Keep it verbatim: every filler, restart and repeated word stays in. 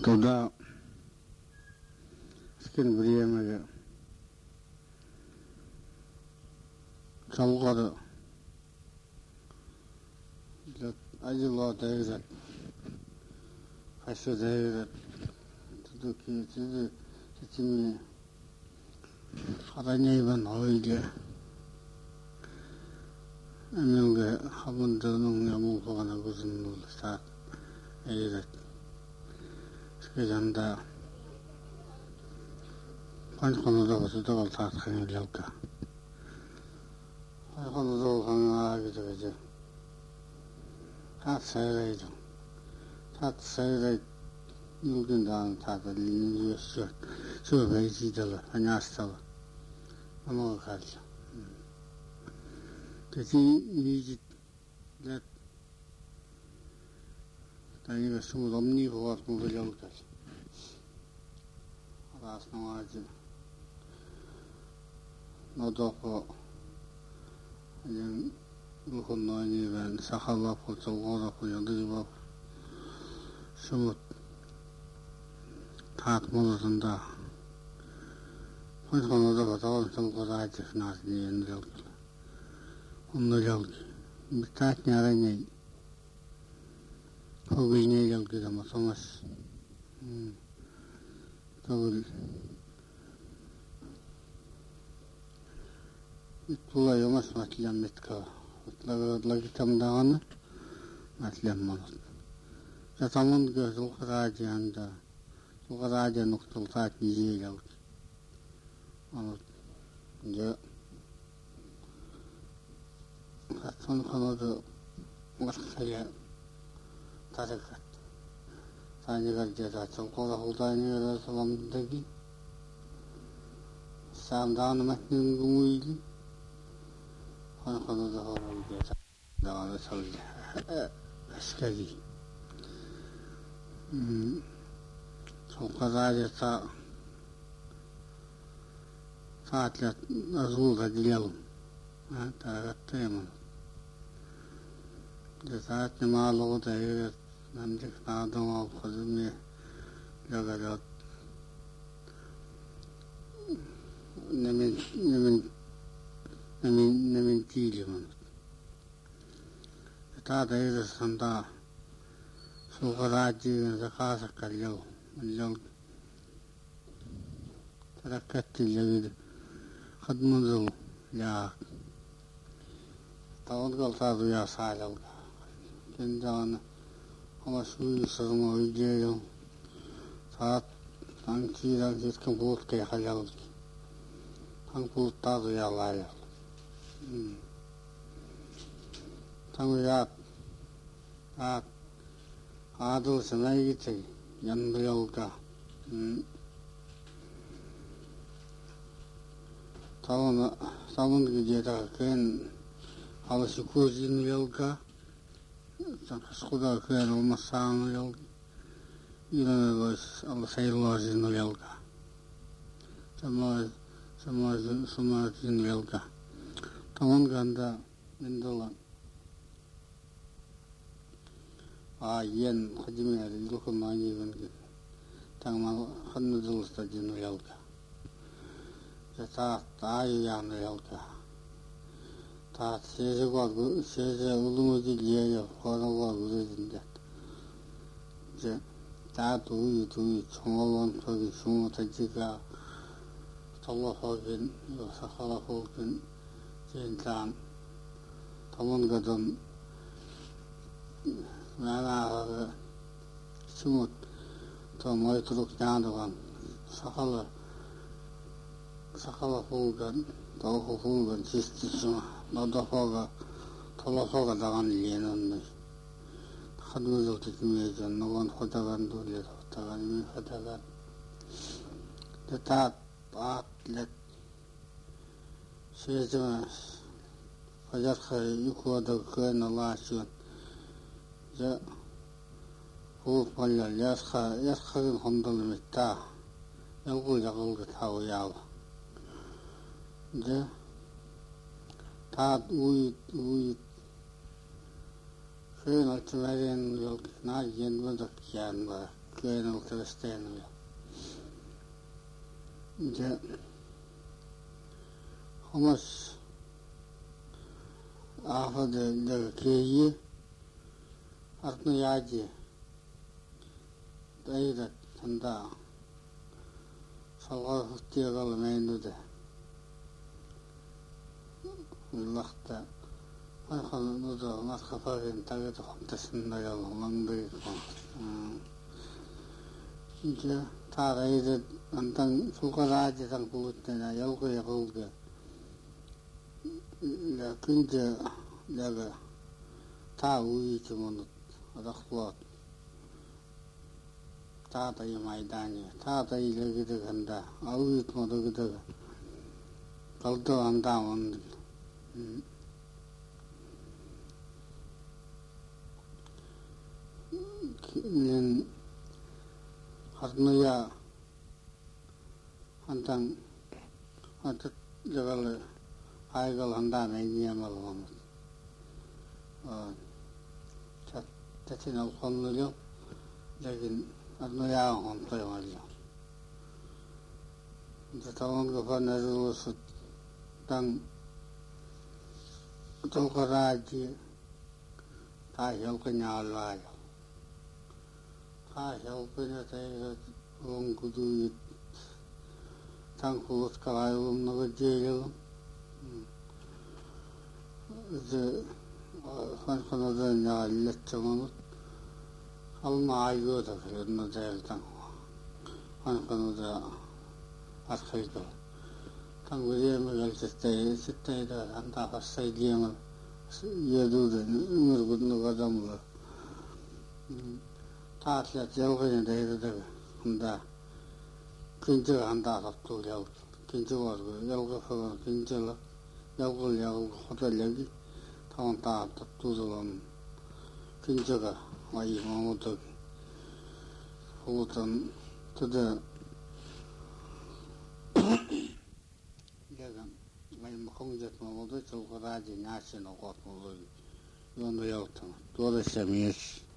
Туда скин времяге çalgada acıla değer kaşı değer tutuki tutu seçimi haranayban öyle emelge habundunun yamu falan uzun olsa evet skizanda pan konuda olsa da tartışan yalka konuda olana gidecek tat sayılaydı tat sayılay yılgından tatlı yaşıyor şu beycidalı anyastalı ama kaldı Teti yiyecek de tani ve su domni huat mu velyalıklar. Aslında acı. Nodoko yani bu konuda ni ben sakalla portalgada koyuldu bak. Şumut tat molunda. Bu konuda da tamam tamam acı nas diyen velyalıklar. Onu yalgı. Bir taat ne arayın. Hobi ne yalgı ama sonuç. Kabul. İtbula yomas matlayan metka. Lagi tamdağını matlayan manat. Zatamın gözü kıracağında. O kıracağın noktalı taat niye yalgı. Anlat. Ya. Son konuda başkaya tarikat. Tanigar ceza çalkola huldayını salamdaki samdağını metnin gümüydü. Son konuda horalı ceza dağını saldı. Askeri. Son kazayeta saatler azulda dilelim. Tarikat yaman. Saat malı da evet namcık adam al kızımı lagalat nemin nemin nemin nemin değilim ta da evet sanda suğuracı zakasa kalıyor milyon tarakkatı lagid khadmuzul ya tawon galta ya salal kendana ama suyu sırma uyuyor saat tankidan geçken bulut kaya halal tank bulutlar duyarlar ya tank ya at adıl sana gidecek yanında yolda tavana tavun gidecekken halısı kuzin yolda Skuda kaya olmasana yol yine var Allah sayılmazın yolda sama sama sama yolda tamam ganda mendolan ayen hacimleri dokunmayı ben tamam hanımızda cin yolda ta ta yan yolda 다 세세가 그 세세 울음이 리에요. 거라고 그러던데. 이제 다 두이 두이 총어원 저기 중어 대지가 돌아서긴 사하라고긴 진짜 도문거든 나라 중어 더 많이 들어가는 사하라 사하라고긴 더 호호긴 지스티죠. 너도호가 돌아서가 나간 일에는 하루도 지금에서 너건 호다간 돌려서 호다간 호다간 다 빠tle 세저 하자카 이코도 그나 라시온 저 호팔려 야스카 야스카는 혼돈을 했다 영구 작은 타고 야와 이제 다 우이 우이 그런 어쩌면 여기 나 연구도 기한 거 교회는 그리스도인이요. 이제 호머스 아버지 내가 계기 아르노 야지 나이다 한다 살가 흑티어가 매는데 일락다 한한 너도 마스카파긴 타게도 혼자신다요 망들이 이제 다 나이다 안당 손가락이 상 보을 때나 열고에 거기에 내가 근데 내가 다 우위 주면 어떻고 다다 이 마이다니 다다 이 여기도 간다 아우이 또 여기도 갈도 한다 온 음 하르노야 한당 한테 저걸 아이걸 한다 내니야말로 어 자, 대체나 건너려 여긴 하르노야 혼자요 말이야. 이제 더운 거 보내주고서 땅 돌거라지 다 혈거냐 알아요. 다 혈거냐 대가 온 구두 당구스 가요 없는 거 제일 이제 한편으로 내가 일렸지만 얼마 이거다 그랬나 제일 당 한편으로 아스칼도 당구리에 갈때 그때다 한다 봤어야 되면 예도도 응을 붙는 거다 다 진짜 저거는 내가 한다 근처 한다 또 여 근처 와서 여기서 근처로 여기 여기 호텔 여기 타운 다 또도 근처가 와이 뭐도 호텔 그때 내가 많이 먹은데 뭐도 저거 가지 나시는 거 뭐, 이거 뭐 여튼 또 됐으면